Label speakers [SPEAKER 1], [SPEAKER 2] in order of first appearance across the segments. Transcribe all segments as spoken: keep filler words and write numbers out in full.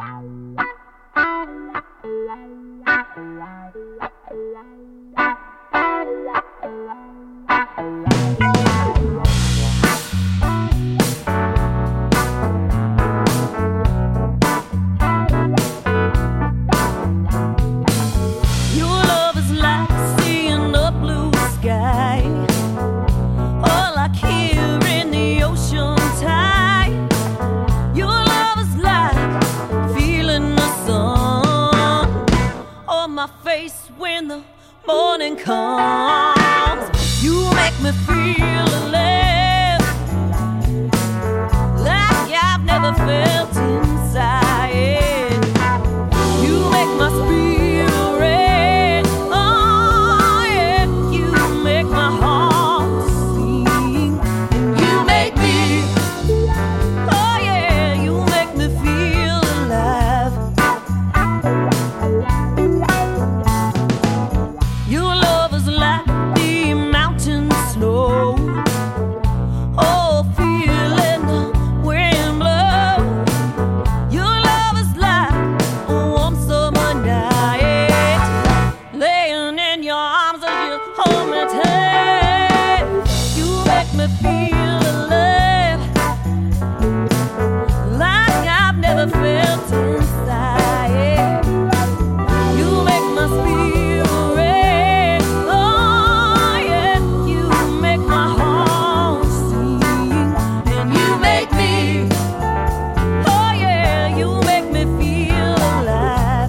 [SPEAKER 1] When the morning comes, you make me feel alive, like I've never felt inside. You make my spirit red, oh yeah. You make my heart sing, and you make me, oh yeah, you make me feel alive. Your love is like the mountain snow, oh, feeling the wind blow. Your love is like a warm summer night, laying in your arms as you hold me tight. You make me feel alive, like I've never felt inside. You make my spirit red, oh yeah. You make my heart sing, and you make me, oh yeah, you make me feel alive.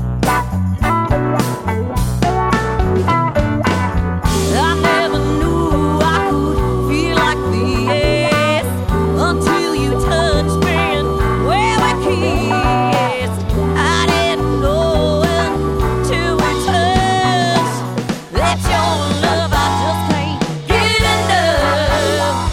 [SPEAKER 1] I never knew I could feel like this until you touched me and where we kissed. I didn't know until we touched that your love I just can't get enough.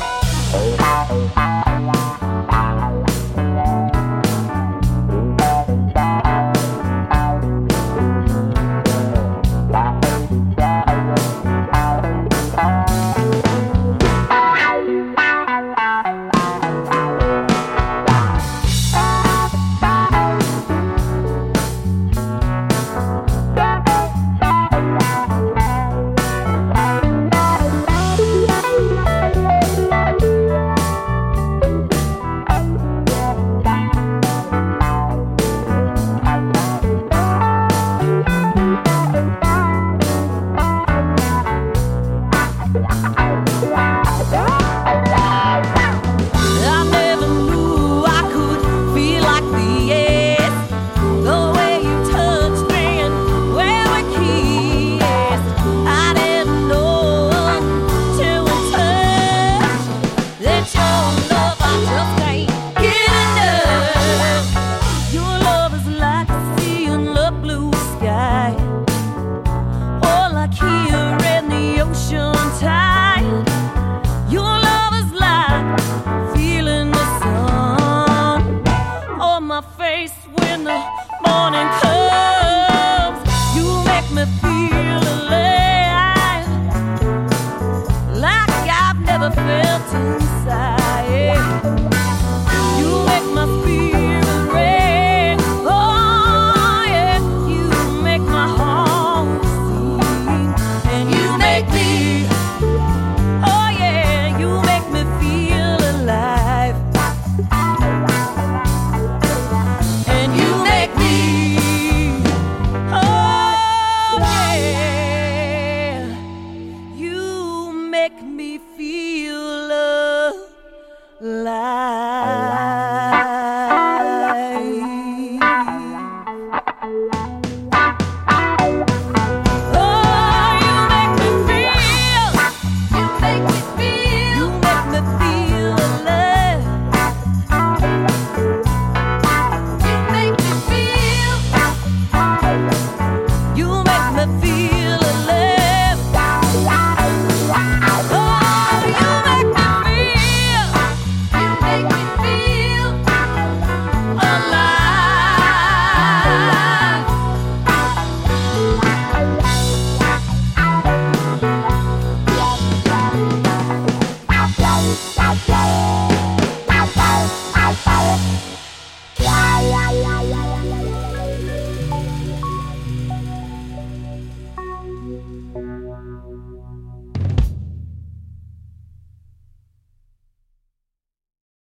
[SPEAKER 1] I never knew I could feel like this, the way you touched me and where we kissed. I didn't know until we touched that your love I just can't get enough. Your love is like a sea in the blue sky, or like here in the ocean tide. Your love is like feeling the sun on my face when the morning comes. You make me feel alive, like I've never felt inside.